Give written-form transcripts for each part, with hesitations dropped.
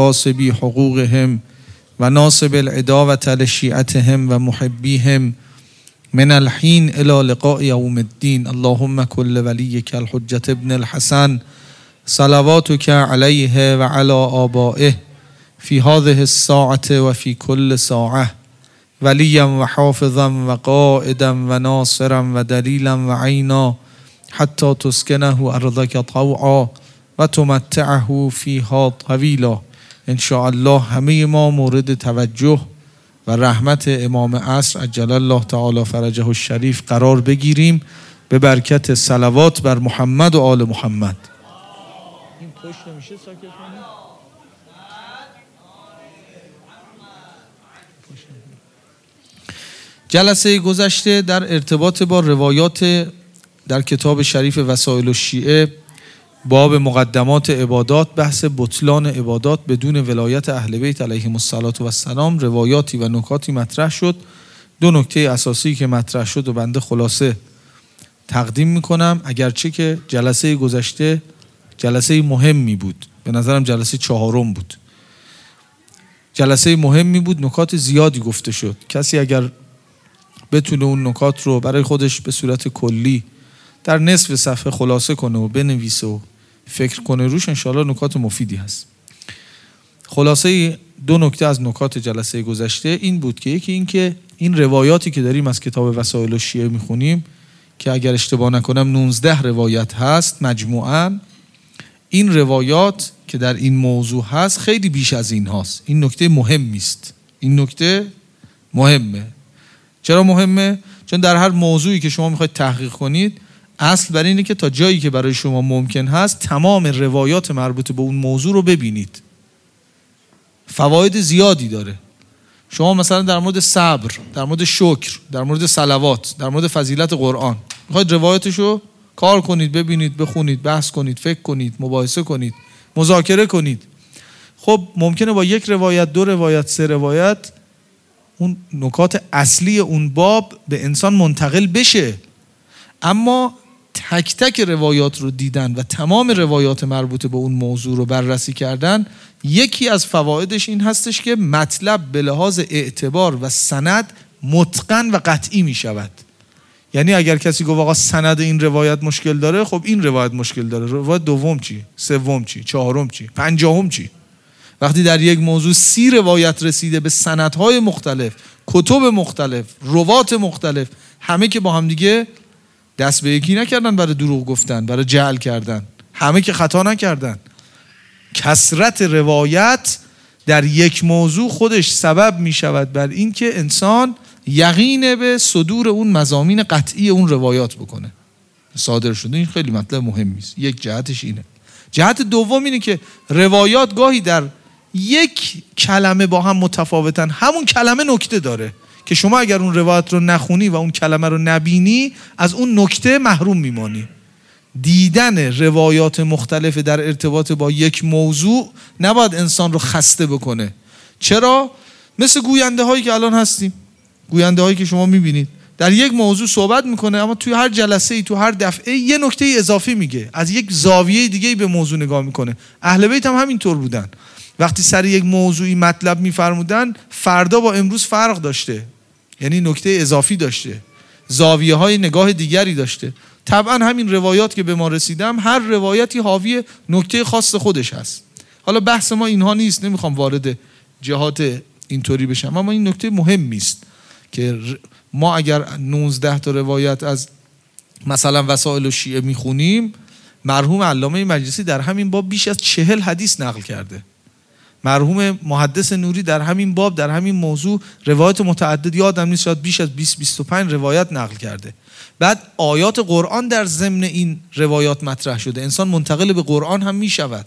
غاصبي حقوقهم و ناصب العداوة لشيعتهم و محبيهم من الحين إلى لقاء يوم الدين. اللهم كل وليك الحجة ابن الحسن صلواتك عليه وعلى آبائه في هذه الساعة وفي كل ساعة وليا وحافظا وقائدا وناصرا ودليلا وعينا حتى تسكنه أرضك طوعا وتمتعه فيها طويلا. ان شاء الله همه ما مورد توجه و رحمت امام عصر عجل الله تعالی فرجه الشریف قرار بگیریم به برکت صلوات بر محمد و آل محمد. این پشت نمیشه ساکت کنی؟ جلسه گذشته در ارتباط با روایات در کتاب شریف وسائل الشیعه باب مقدمات عبادات، بحث بطلان عبادات بدون ولایت اهل بیت علیهم السلام، روایاتی و نکاتی مطرح شد. دو نکته اساسی که مطرح شد و بنده خلاصه تقدیم میکنم، اگرچه که جلسه گذشته جلسه مهمی بود، به نظرم جلسه 4 بود، جلسه مهمی بود، نکات زیادی گفته شد. کسی اگر بتونه اون نکات رو برای خودش به صورت کلی در نصف صفحه خلاصه کنه و بنویسه و فکر کنه روش، انشاءالله نکات مفیدی هست. خلاصه 2 نکته از نکات جلسه گذشته این بود که یکی این که این روایاتی که داریم از کتاب وسائل الشیعه میخونیم که اگر اشتباه نکنم 19 روایت هست مجموعاً، این روایات که در این موضوع هست خیلی بیش از این هاست. این نکته مهمی است. این نکته مهمه. چرا مهمه؟ چون در هر موضوعی که شما میخواید تحقیق کنید، اصل بر اینه که تا جایی که برای شما ممکن هست تمام روایات مربوط به اون موضوع رو ببینید. فواید زیادی داره. شما مثلا در مورد صبر، در مورد شکر، در مورد صلوات، در مورد فضیلت قرآن میخواید روایاتشو کار کنید، ببینید، بخونید، بحث کنید، فکر کنید، مباحثه کنید، مذاکره کنید. خب ممکنه با 1 روایت، 2 روایت، 3 روایت اون نکات اصلی اون باب به انسان منتقل بشه، اما تک تک روایات رو دیدن و تمام روایات مربوط به اون موضوع رو بررسی کردن، یکی از فوایدش این هستش که مطلب به لحاظ اعتبار و سند متقن و قطعی می شود. یعنی اگر کسی گفت آقا سند این روایت مشکل داره، خب این روایت مشکل داره، روایت دوم چی؟ سوم چی؟ چهارم چی؟ پنجم چی؟ وقتی در یک موضوع 30 روایت رسیده به سندهای مختلف، کتب مختلف، روات مختلف، همه که با هم دیگه دست به یکی نکردن برای دروغ گفتن، برای جعل کردن، همه که خطا نکردن. کثرت روایت در یک موضوع خودش سبب می شود بر این که انسان یقین به صدور اون مضامین قطعی اون روایات بکنه. صادر شده این خیلی مطلب مهمی است. یک جهتش اینه. جهت دوم اینه که روایات گاهی در یک کلمه با هم متفاوتن، همون کلمه نکته داره که شما اگر اون روایت رو نخونی و اون کلمه رو نبینی از اون نکته محروم میمانی. دیدن روایات مختلف در ارتباط با یک موضوع نباید انسان رو خسته بکنه. چرا؟ مثل گوینده هایی که الان هستیم، گوینده هایی که شما میبینید در یک موضوع صحبت میکنه، اما توی هر جلسه ای، تو هر دفعه یه نکته اضافی میگه، از یک زاویه دیگه به موضوع نگاه میکنه. اهل بیت هم همینطور بودن. وقتی سر یک موضوعی مطلب میفرمودن، فردا با امروز فرق داشته، یعنی نکته اضافی داشته، زاویه های نگاه دیگری داشته. طبعا همین روایات که به ما رسیدم، هر روایتی حاوی نکته خاص خودش هست. حالا بحث ما اینها نیست، نمیخوام وارد جهات اینطوری بشم، اما این نکته مهمی است که ما اگر 19 تا روایت از مثلا وسائل الشیعه میخونیم، مرحوم علامه مجلسی در همین باب بیش از 40 حدیث نقل کرده. مرحوم محدث نوری در همین باب، در همین موضوع روایت متعدد، یادم نیست، شاید بیش از 20-25 روایت نقل کرده. بعد آیات قرآن در ضمن این روایات مطرح شده. انسان منتقل به قرآن هم می شود.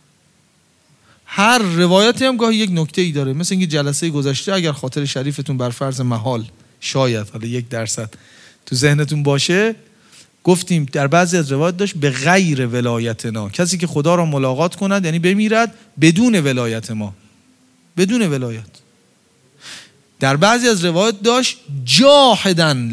هر روایتی هم گاهی یک نکته ای داره. مثل اینکه جلسه گذشته اگر خاطر شریفتون بر فرض محال شاید حالا 1% تو ذهنتون باشه، گفتیم در بعضی از روایات داشت به غیر ولایتنا، کسی که خدا را ملاقات کند یعنی بمیرد بدون ولایت ما، بدون ولایت. در بعضی از روایات داشت جاهدن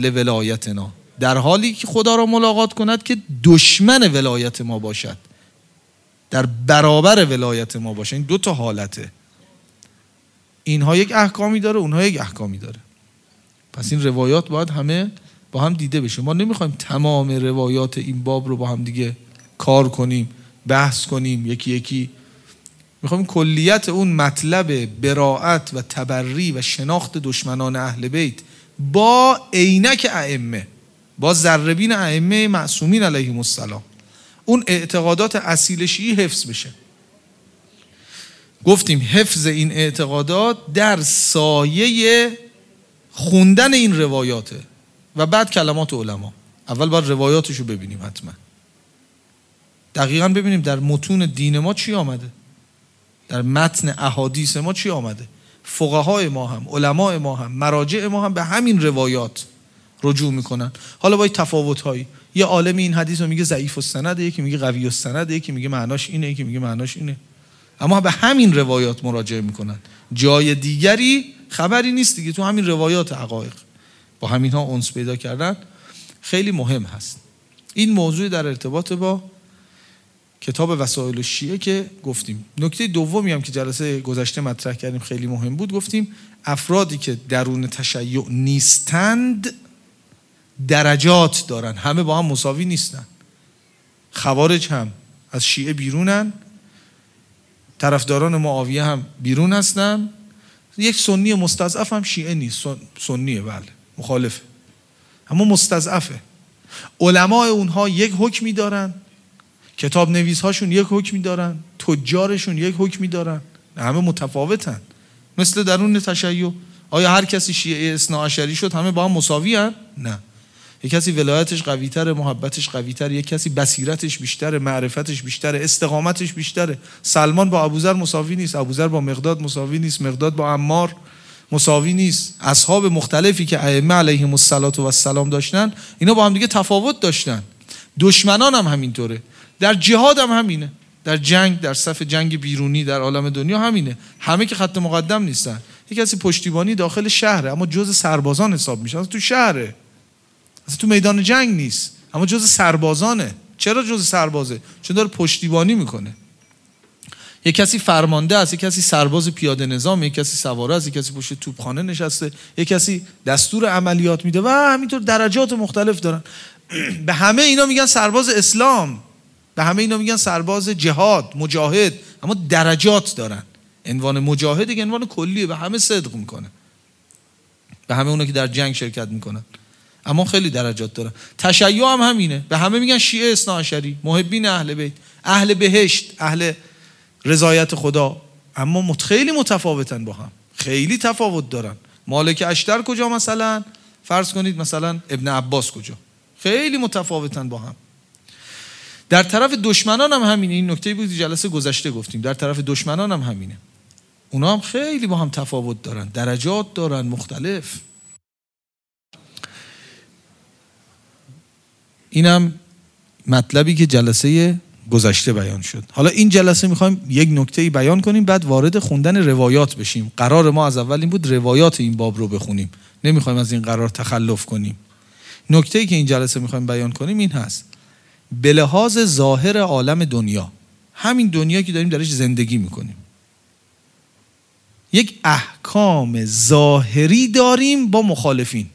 لولایتنا، در حالی که خدا را ملاقات کند که دشمن ولایت ما باشد. در برابر ولایت ما باشه. این 2 حالته، اینها یک احکامی داره، اونها یک احکامی داره. پس این روایات باید همه با هم دیده بشه. ما نمیخوایم تمام روایات این باب رو با هم دیگه کار کنیم، بحث کنیم یکی یکی. میخوایم کلیت اون مطلب براءت و تبری و شناخت دشمنان اهل بیت با عینک ائمه، با ذره‌بین ائمه معصومین علیهم السلام، اون اعتقادات اصیل شیعی حفظ بشه. گفتیم حفظ این اعتقادات در سایه خوندن این روایاته و بعد کلمات علما. اول باید روایاتشو ببینیم، حتما دقیقاً ببینیم در متون دین ما چی آمده، در متن احادیث ما چی آمده. فقهای ما هم، علماء ما هم، مراجع ما هم به همین روایات رجوع میکنن. حالا با تفاوت‌هایی، یه عالم این حدیث رو میگه ضعیف السند، یکی میگه قوی السند، یکی میگه معناش اینه، یکی میگه معناش اینه، اما به همین روایات مراجعه میکنن. جای دیگری خبری نیست دیگه. تو همین روایات حقایق با همین ها انس پیدا کردن خیلی مهم هست. این موضوع در ارتباط با کتاب وسائل الشیعه که گفتیم. نکته دومی هم که جلسه گذشته مطرح کردیم خیلی مهم بود، گفتیم افرادی که درون تشیع نیستند درجات دارن، همه با هم مساوی نیستن. خوارج هم از شیعه بیرونن، طرفداران معاویه هم بیرون هستن. یک سنی مستضعف هم شیعه نیست، سنیه بله، مخالفه، اما مستضعفه. علماء اونها یک حکمی دارن، کتاب نویس هاشون یک حکمی دارن، تجارشون یک حکمی دارن، همه متفاوتن. مثل درون تشیع، آیا هر کسی شیعه اثناعشری شد همه با هم مساوی هن؟ نه. یک کسی ولایتش قوی‌تره، محبتش قوی‌تره، یک کسی بصیرتش بیشتره، معرفتش بیشتره، استقامتش بیشتره. سلمان با ابوذر مساوی نیست، ابوذر با مقداد مساوی نیست، مقداد با عمار مساوی نیست. اصحاب مختلفی که ائمه علیهم السلام داشتن، اینا با هم دیگه تفاوت داشتن. دشمنان هم همینطوره، در جهاد هم همینه، در جنگ، در صف جنگ بیرونی در عالم دنیا همینه. همه که خط مقدم نیستن. یک کسی پشتیبانی داخل شهره اما جزء سربازان حساب میشه، اصلا تو شهره، اصلا تو میدان جنگ نیست، اما جزء سربازانه. چرا جزء سربازه؟ چون داره پشتیبانی میکنه. یک کسی فرمانده است، یک کسی سرباز پیاده نظام، یک کسی سواره است، یک کسی پشت توپخانه نشسته، یک کسی دستور عملیات میده و همینطور درجات مختلف دارن. به همه اینا میگن سرباز اسلام، به همه اینا میگن سرباز جهاد، مجاهد، اما درجات دارن. عنوان مجاهد یک عنوان کلیه، به همه صدق میکنه، به همه اونا که در جنگ شرکت میکنن، اما خیلی درجات دارن. تشیع هم همینه، به همه میگن شیعه اثناعشری، محبین اهل بیت، اهل بهشت، اهل رضایت خدا، اما خیلی متفاوتن با هم، خیلی تفاوت دارن. مالک اشتر کجا مثلا، فرض کنید مثلا ابن عباس کجا، خیلی متفاوتن با هم. در طرف دشمنان هم همینه. این نکته بود جلسه گذشته گفتیم، در طرف دشمنان هم همینه، اونا هم خیلی با هم تفاوت دارن، درجات دارن مختلف. اینم مطلبی که جلسه گذشته بیان شد. حالا این جلسه میخوایم یک نکته‌ای بیان کنیم، بعد وارد خوندن روایات بشیم. قرار ما از اول این بود روایات این باب رو بخونیم، نمیخوایم از این قرار تخلف کنیم. نکته‌ای که این جلسه میخوایم بیان کنیم این هست: به لحاظ ظاهر عالم دنیا، همین دنیا که داریم درش زندگی میکنیم، یک احکام ظاهری داریم با مخالفین.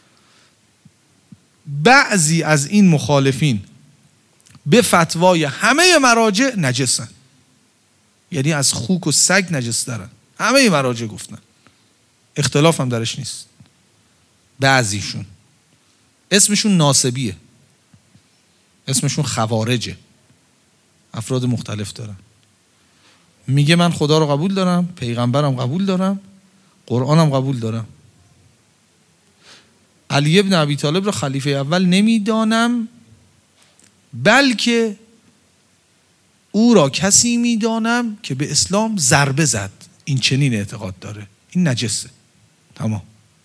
بعضی از این مخالفین به فتوای همه مراجع نجسن، یعنی از خوک و سگ نجس دارن، همه مراجع گفتن، اختلاف هم درش نیست. بعضیشون اسمشون ناسبیه، اسمشون خوارجه، افراد مختلف دارن. میگه من خدا رو قبول دارم، پیغمبرم قبول دارم، قرآنم قبول دارم، علی ابن ابی طالب رو خلیفه اول نمیدانم، بلکه او را کسی میدانم که به اسلام ضربه زد. این چنین اعتقاد داره، این نجسه. تمام.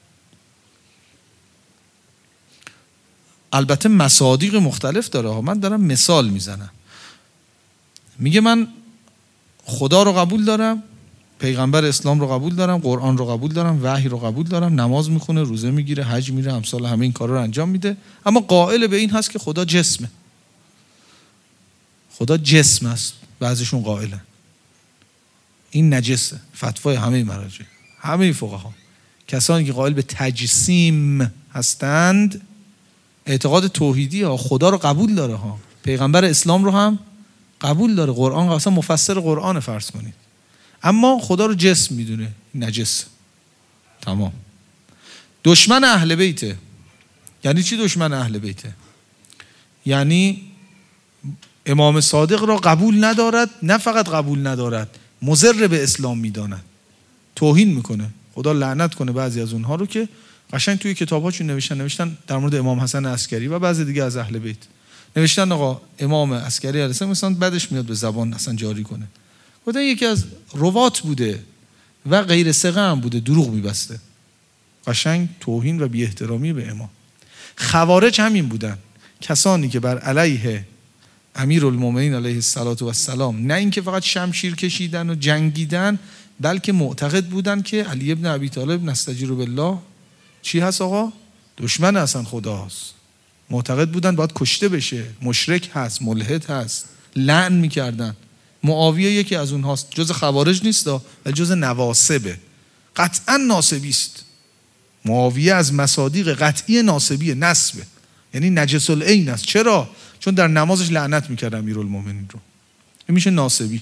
البته مصادیق مختلف داره، من دارم مثال میزنم. میگه من خدا رو قبول دارم، پیغمبر اسلام رو قبول دارم، قرآن رو قبول دارم، وحی رو قبول دارم، نماز میخونه، روزه میگیره، حج میره، امثال همه این کارا رو انجام میده، اما قائل به این هست که خدا جسمه. خدا جسم است، بعضیشون قائلن این نجسه. فتوای همه مراجع، همه فقها، کسانی که قائل به تجسیم هستند، اعتقاد توحیدی ها، خدا رو قبول داره ها، پیغمبر اسلام رو هم قبول داره، قرآن اصلا مفسر قرآن فرض کنید، اما خدا رو جسم میدونه، نجس. تمام. دشمن اهل بیته. یعنی چی دشمن اهل بیته؟ یعنی امام صادق را قبول ندارد، نه فقط قبول ندارد، مضر به اسلام میداند، توهین میکنه. خدا لعنت کنه بعضی از اونها رو که قشنگ توی کتاب‌هاشون نوشتن در مورد امام حسن عسکری و بعضی دیگه از اهل بیت نوشتن آقا امام عسکری علیه السلام مثلا بعدش میاد به زبان اصلا جاری کنه، گفتن یکی از روات بوده و غیر ثقه هم بوده، دروغ میبسته. قشنگ توهین و بی احترامی به امام. خوارج همین بودن، کسانی که بر علیه امیرالمومنین علیه السلام نه اینکه فقط شمشیر کشیدن و جنگیدن، بلکه معتقد بودن که علی ابن ابی طالب نستجیر بالله چی هست آقا؟ دشمن اصلا خداست. معتقد بودن باید کشته بشه، مشرک هست، ملحد هست، لعن میکردن. معاویه یکی از اونهاست، جز خوارج نیست ولی جز نواصبه، قطعا ناصبی است. معاویه از مصادیق قطعی ناصبیه، نسبه، یعنی نجس العین است. چرا؟ چون در نمازش لعنت میکرد امیرالمومنین رو. این میشه ناصبی.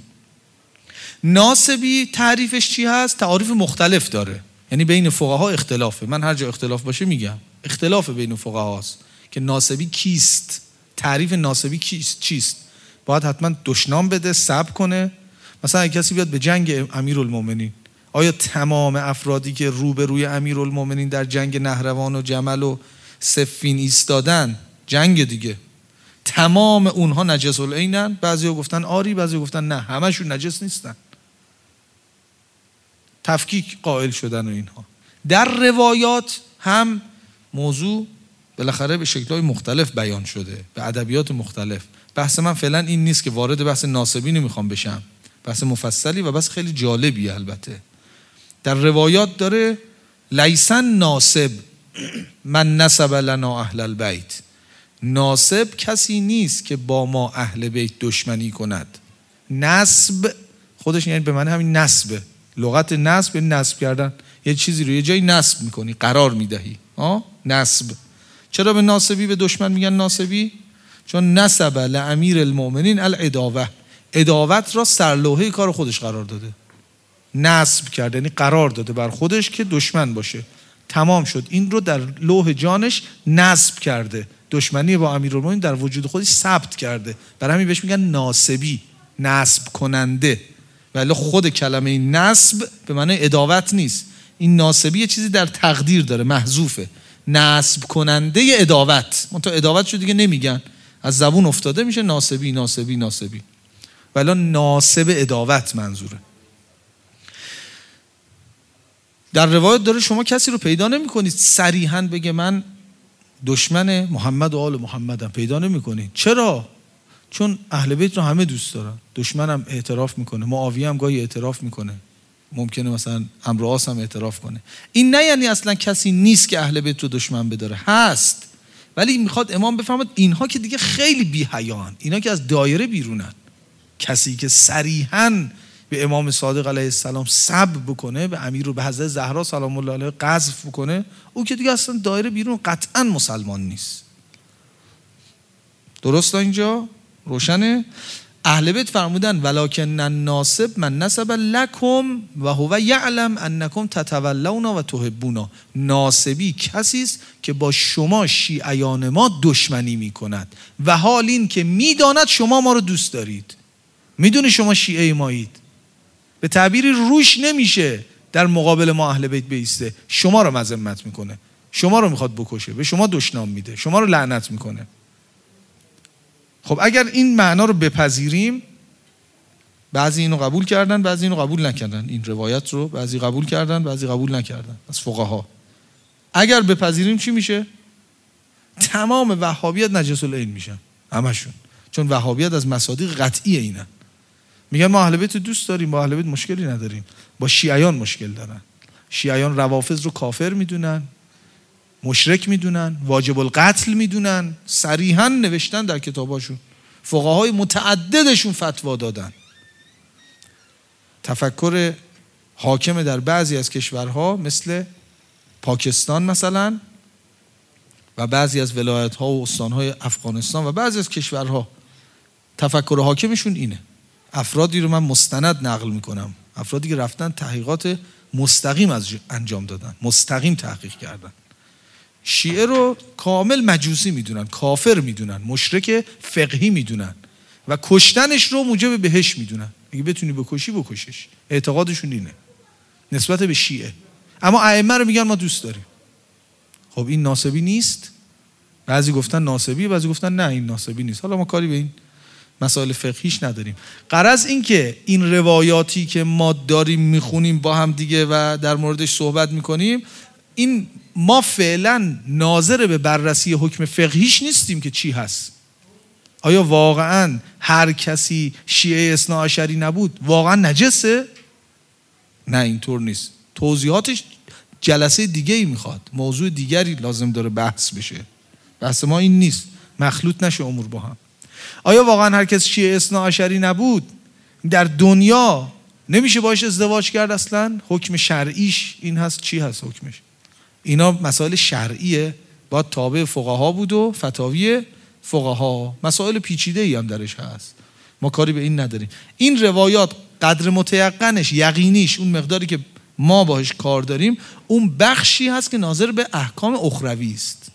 ناصبی تعریفش چی هست؟ تعریف مختلف داره، یعنی بین فقها اختلافه. من هر جا اختلاف باشه میگم، اختلاف بین فقها هست که ناصبی کیست، تعریف ناصبی چیست. باید حتما دشنام بده، صبر کنه. مثلا اگه کسی بیاد به جنگ امیرالمومنین، آیا تمام افرادی که روبروی امیرالمومنین در جنگ نهروان و جمل و صفین ایستادن، جنگ دیگه، تمام اونها نجس العینن؟ بعضیا گفتن آری، بعضیا گفتن نه، همشون نجس نیستن. تفکیک قائل شدن و اینها. در روایات هم موضوع بالاخره به شکل‌های مختلف بیان شده، به ادبیات مختلف. بحث من فعلا این نیست که وارد بحث ناسبی نمیخوام بشم، بحث مفصلی و بحث خیلی جالبیه. البته در روایات داره لیسن ناسب من نسب لنا اهل البیت، ناسب کسی نیست که با ما اهل بیت دشمنی کند. نسب خودش یعنی به معنی همین نسبه، لغت نسب یعنی نسب کردن، یه چیزی رو یه جایی نسب میکنی، قرار میدهی. نسب. چرا به ناسبی به دشمن میگن ناسبی؟ چون نسب لامیر المؤمنین العداوه، عداوت را سرلوحه کار خودش قرار داده، نسب کرده، یعنی قرار داده بر خودش که دشمن باشه. تمام شد، این رو در لوح جانش نسب کرده، دشمنی با امیرالمومنین در وجود خودش ثبت کرده. برای همین بهش میگن ناسبی، نسب کننده. ولی خود کلمه نسب به معنی عداوت نیست. این ناسبی یه چیزی در تقدیر داره، محذوفه. نسب کننده عداوت، منتها عداوت شو دیگه نمیگن، از زبون افتاده میشه ناسبی ناسبی ناسبی، ولی ناسب عداوت منظوره. در روایت داره شما کسی رو پیدا نمی کنید صریحاً بگه من دشمن محمد و آل محمدم، پیدا نمی کنید. چرا؟ چون اهل بیت رو همه دوست دارن. دشمنم اعتراف میکنه، معاویه هم گاهی اعتراف میکنه، ممکنه مثلا عمرو العاص هم اعتراف کنه. این نه یعنی اصلا کسی نیست که اهل بیت رو دشمن بداره، هست، ولی میخواد امام بفهمد اینها که دیگه خیلی بی حیان، اینا که از دایره بیرونن. کسی که صریحاً به امام صادق علیه السلام سب بکنه، به امیر و به حضرت زهرا سلام الله علیها قذف بکنه، او که دیگه اصلا دایره بیرون، قطعاً مسلمان نیست. درست اینجا روشنه؟ اهل بیت فرمودن ولکن الناسب من نسب لکم و هو یعلم انکم تتولون و تحبون. ناسبی کسی است که با شما شیعیان ما دشمنی میکند و حال این که میداند شما ما رو دوست دارید. میدونه شما شیعه مایید، به تعبیری روش نمیشه در مقابل ما اهل بیت بیسته، شما رو مذمت میکنه، شما رو میخواد بکشه، به شما دشنام میده، شما رو لعنت میکنه. خب اگر این معنا رو بپذیریم، بعضی اینو قبول کردن، بعضی اینو قبول نکردن، این روایت رو بعضی قبول کردن، بعضی قبول نکردن از فقها. اگر بپذیریم چی میشه؟ تمام وهابیت نجس العین میشن، همشون. چون وهابیت از مصادیق قطعی اینن، میگن ما اهل بیت دوست داریم، با اهل بیت مشکلی نداریم، با شیعیان مشکل دارن. شیعیان روافض رو کافر میدونن، مشرک میدونن، واجب القتل میدونن، صریحاً نوشتن در کتاباشون. فقهای متعددشون فتوا دادن. تفکر حاکم در بعضی از کشورها مثل پاکستان مثلا و بعضی از ولایت‌ها و استان‌های افغانستان و بعضی از کشورها تفکر حاکمشون اینه. افرادی رو من مستند نقل میکنم، افرادی که رفتن تحقیقات مستقیم انجام دادن، مستقیم تحقیق کردن. شیعه رو کامل مجوسی میدونن، کافر میدونن، مشرک فقهی میدونن و کشتنش رو موجب بهشت میدونن. اگه بتونی بکشی بکشش. اعتقادشون اینه نسبت به شیعه. اما ائمه رو میگن ما دوست داریم. خب این ناسبی نیست؟ بعضی گفتن ناسبی، بعضی گفتن نه این ناسبی نیست. حالا ما کاری به این مسائل فقهیش نداریم. غرض این که این روایاتی که ما داریم میخونیم با هم دیگه و در موردش صحبت میکنیم، این ما فعلا ناظر به بررسی حکم فقهیش نیستیم که چی هست. آیا واقعا هر کسی شیعه اثناعشری نبود واقعا نجسه؟ نه اینطور نیست. توضیحاتش جلسه دیگه ای میخواد، موضوع دیگری لازم داره بحث بشه. بحث ما این نیست، مخلوط نشه امور با هم. آیا واقعا هر کس شیعه اثناعشری نبود در دنیا نمیشه باش ازدواج کرد؟ اصلا حکم شرعیش این هست. چی هست حکمش؟ اینا مسائل شرعیه، باید تابع فقها بود و فتاوی فقها. مسائل پیچیده ای هم درش هست، ما کاری به این نداریم. این روایات قدر متیقنش، یقینیش، اون مقداری که ما باهاش کار داریم، اون بخشی هست که ناظر به احکام اخروی است.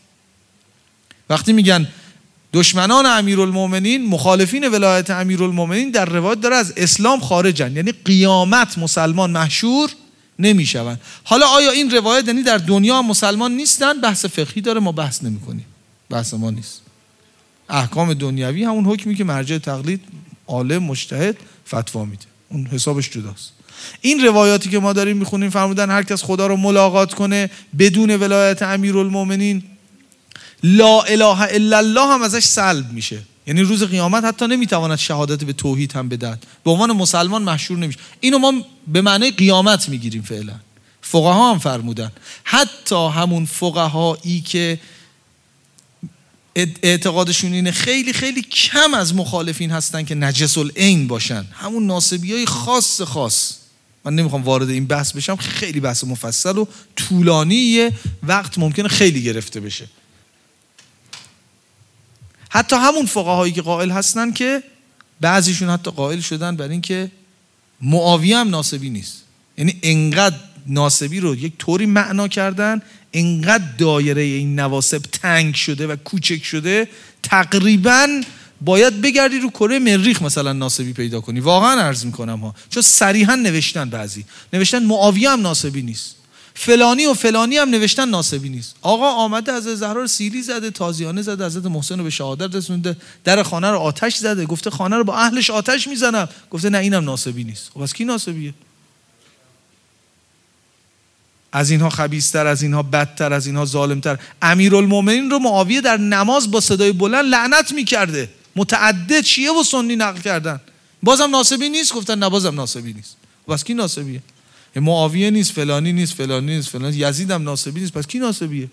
وقتی میگن دشمنان امیرالمومنین، مخالفین ولایت امیرالمومنین در روایت داره از اسلام خارجن، یعنی قیامت مسلمان محشور نمیشوند. حالا آیا این روایت یعنی در دنیا مسلمان نیستن؟ بحث فقهی داره، ما بحث نمی‌کنیم، بحث ما نیست. احکام دنیوی همون حکمی که مرجع تقلید عالم مجتهد فتوا میده، اون حسابش جداست. این روایاتی که ما داریم میخونیم فرمودن هر کس خدا رو ملاقات کنه بدون ولایت امیرالمومنین لا اله الا الله هم ازش سلب میشه، یعنی روز قیامت حتی نمیتواند شهادت به توحید هم بدهد، به عنوان مسلمان محشور نمیشه. اینو ما به معنای قیامت میگیریم فعلا. فقها هم فرمودن حتی همون فقهایی که اعتقادشون اینه خیلی خیلی کم از مخالفین هستن که نجس العین باشن، همون ناسبیای خاص. من نمیخوام وارد این بحث بشم، خیلی بحث مفصل و طولانیه، وقت ممکنه خیلی گرفته بشه. حتی همون فقهایی که قائل هستن که بعضیشون حتی قائل شدن بر این که معاویه هم ناسبی نیست، یعنی انقدر ناسبی رو یک طوری معنا کردن، انقدر دایره این نواسب تنگ شده و کوچک شده، تقریباً باید بگردی رو کره مریخ مثلا ناسبی پیدا کنی. واقعا عرض میکنم ها، چون صریحا نوشتن، بعضی نوشتن معاویه هم ناسبی نیست، فلانی و فلانی هم نوشتن ناسبی نیست. آقا آمده حضرت زهرا رو سیلی زده، تازیانه زده، حضرت محسن رو به شهادت رسونده، در خانه رو آتش زده، گفته خانه رو با اهلش آتش میزنم، گفته نه اینم ناسبی نیست. خب از کی ناسبیه؟ از اینها خبیث‌تر، از اینها بدتر، از اینها ظالم‌تر. امیرالمومنین رو معاویه در نماز با صدای بلند لعنت میکرده، متعدد شیعه و سنی نقل کردن. بازم ناسبی نیست؟ گفتن نه بازم ناسبی نیست. پس کی ناسبیه؟ معاویه نیست، فلانی نیست، فلانی نیست، فلانی، یزید هم ناسبی نیست، پس کی ناسبیه؟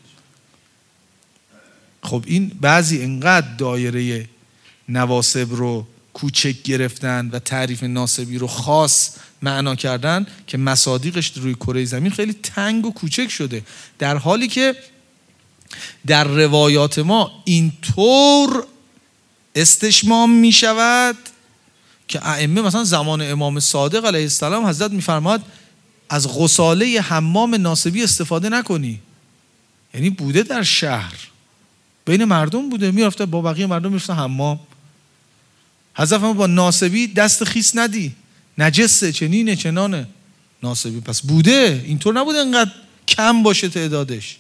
خب این بعضی انقدر دایره نواسب رو کوچک گرفتن و تعریف ناسبی رو خاص معنا کردن که مصادیقش روی کره زمین خیلی تنگ و کوچک شده، در حالی که در روایات ما اینطور استشمام می شود که ائمه مثلا زمان امام صادق علیه السلام حضرت می‌فرماد از غساله حمام ناسبی استفاده نکنی. یعنی بوده در شهر بین مردم بوده، میرفته با بقیه مردم میرفته حمام، حضرت با ناسبی دست خیس ندی، نجسه، چنینه چنانه. ناسبی پس بوده، اینطور نبوده انقدر کم باشه تعدادش.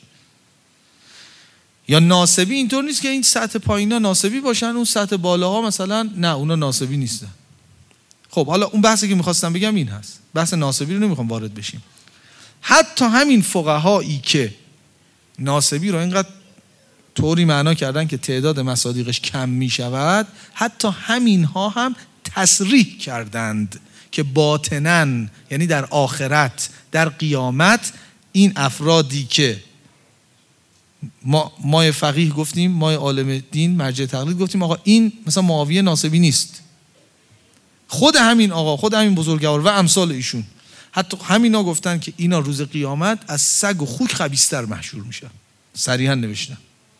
یا ناسبی اینطور نیست که این سطح پایینا ناسبی باشن، اون سطح بالاها مثلا نه اونا ناسبی نیستن. خب حالا اون بحثی که میخواستم بگم این هست، بحث ناسبی رو نمیخوام وارد بشیم. حتی همین فقهایی که ناسبی رو اینقدر طوری معنا کردن که تعداد مصادیقش کم میشود، حتی همین ها هم تصریح کردند که باطناً، یعنی در آخرت، در قیامت، این افرادی که ما فقیه گفتیم، ما عالم دین مرجع تقلید گفتیم آقا این مثلا معاویه ناصبی نیست. خود همین آقا، خود همین بزرگوار و امثال ایشون، حتی همینا گفتن که اینا روز قیامت از سگ و خوک خبیث‌تر محشور میشن. صریحا نوشتن.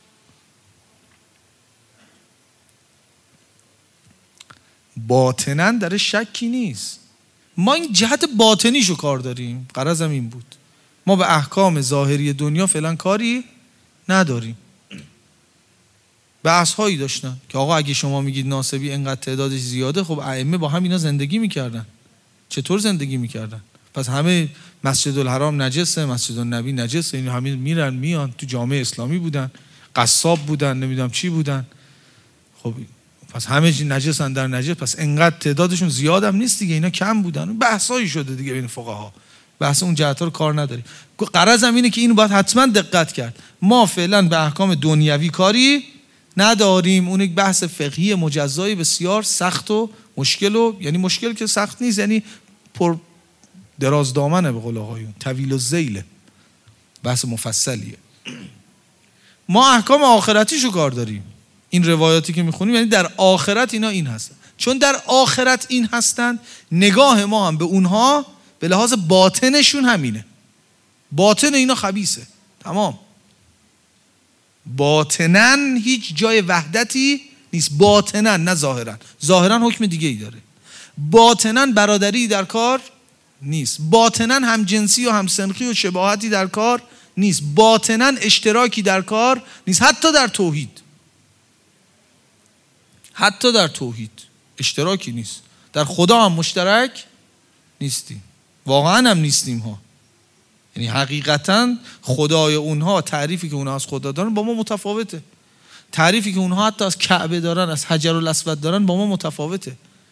باطناً در شکی نیست. ما این جهت باطنیشو کار داریم. غرضم این بود. ما به احکام ظاهری دنیا فعلا کاری نداریم. بحث هایی داشتن که آقا اگه شما میگید ناصبی اینقدر تعدادش زیاده، خب ائمه با همینا زندگی میکردن. چطور زندگی میکردن؟ پس همه مسجد الحرام نجسه، مسجد النبی نجسه، این همه میرن میان، تو جامعه اسلامی بودن، قصاب بودن، نمیدونم چی بودن. خب پس همه نجسن در نجس، پس اینقدر تعدادشون زیاد هم نیست دیگه، اینا کم بودن. بحثایی شده دیگه بین فقها. بحث اون جهت‌ها رو کار نداریم. غرضم اینه که اینو باید حتما دقت کرد. ما فعلا به احکام دنیوی کاری نداریم. اون یک بحث فقهی مجزای بسیار سخت و مشکل، و یعنی مشکل که سخت نیست، یعنی پر دراز دامنه، به قول آقایون طویل الذیل، بحث مفصلیه. ما احکام آخرتیشو کار داریم. این روایاتی که میخونیم یعنی در آخرت اینا این هستن. چون در آخرت این هستن، نگاه ما هم به اونها به لحاظ باطنشون همینه. باطن اینا خبیثه. تمام. باطنن هیچ جای وحدتی نیست. باطنن، نه ظاهرا. ظاهرا حکم دیگه ای داره. باطنن برادری در کار نیست. باطنن هم جنسی و هم سنخی و شباهتی در کار نیست. باطنن اشتراکی در کار نیست. حتی در توحید. حتی در توحید اشتراکی نیست. در خدا هم مشترک نیستیم. واقعا هم نیستیم ها. یعنی حقیقتا خدای اونها، تعریفی که اونها از خدا دارن با ما متفاوته. تعریفی که اونها حتی از کعبه دارن، از حجر الاسود دارن، با ما متفاوته.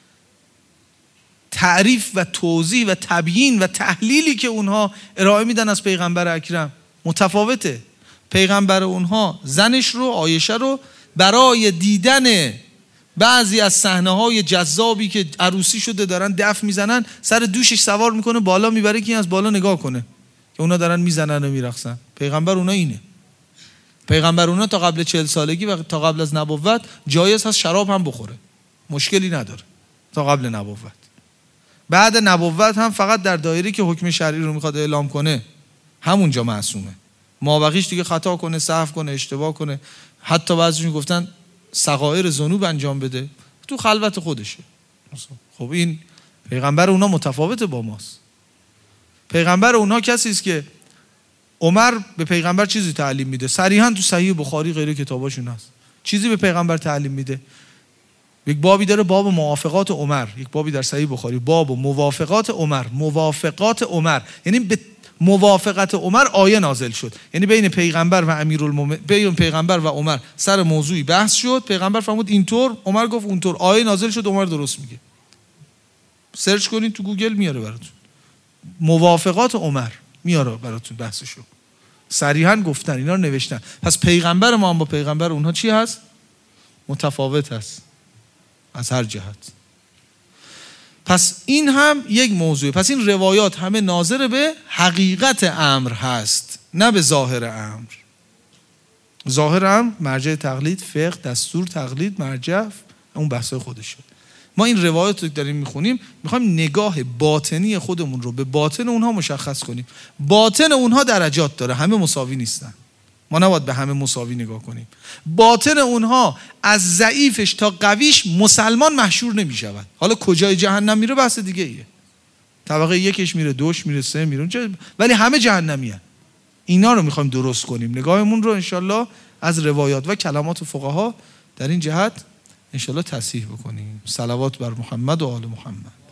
تعریف و توضیح و تبیین و تحلیلی که اونها ارائه میدن از پیغمبر اکرم متفاوته. پیغمبر اونها زنش رو، عایشه رو، برای دیدن بعضی از صحنه‌های جذابی که عروسی شده دارن دف میزنن، سر دوشش سوار میکنه، بالا میبره که از بالا نگاه کنه که اونا دارن میزنن و میرقصن. پیغمبر اونا اینه. پیغمبر اونا تا قبل 40 سالگی و تا قبل از نبوت جایز هست شراب هم بخوره، مشکلی نداره تا قبل نبوت. بعد نبوت هم فقط در دایره که حکم شرعی رو میخواد اعلام کنه همونجا معصومه. مابقیش دیگه خطا کنه، سهو کنه، اشتباه کنه، حتی بعضیشون گفتن صغائر ذنوب انجام بده، تو خلوت خودشه. خب این پیغمبر اونا متفاوته با ماست. پیغمبر اونا کسی است که عمر به پیغمبر چیزی تعلیم میده، صریحا تو صحیح بخاری غیره کتاباشون هست، چیزی به پیغمبر تعلیم میده. یک بابی داره باب موافقات عمر، یک بابی در صحیح بخاری باب موافقات عمر. موافقات عمر یعنی به موافقت عمر آیه نازل شد، یعنی بین پیغمبر و امیرالمومنین، بین پیغمبر و عمر سر موضوعی بحث شد، پیغمبر فرمود اینطور، عمر گفت اونطور، آیه نازل شد، عمر درست میگه. سرچ کنین تو گوگل میاره براتون، موافقات عمر میاره براتون بحثشو. صریحا گفتن، اینا رو نوشتن. پس پیغمبر ما هم با پیغمبر اونها چی هست؟ متفاوت هست از هر جهت. پس این هم یک موضوع. پس این روایات همه ناظر به حقیقت امر هست، نه به ظاهر امر. ظاهر امر مرجع تقلید، فقه، دستور تقلید، مرجع اون بحثای خودشه. ما این روایات رو داریم میخونیم، میخوایم نگاه باطنی خودمون رو به باطن اونها مشخص کنیم. باطن اونها درجات داره، همه مساوی نیستن. ما نباید به همه مساوی نگاه کنیم. باطن اونها از ضعیفش تا قویش مسلمان محشور نمی شود. حالا کجای جهنم میره بحث دیگه ایه. طبقه یکش میره، دوش میره، سه میره، ولی همه جهنمی هست. اینا رو میخوایم درست کنیم. نگاهمون رو انشالله از روایات و کلمات فقها در این جهت انشالله تصحیح بکنیم. صلوات بر محمد و آل محمد.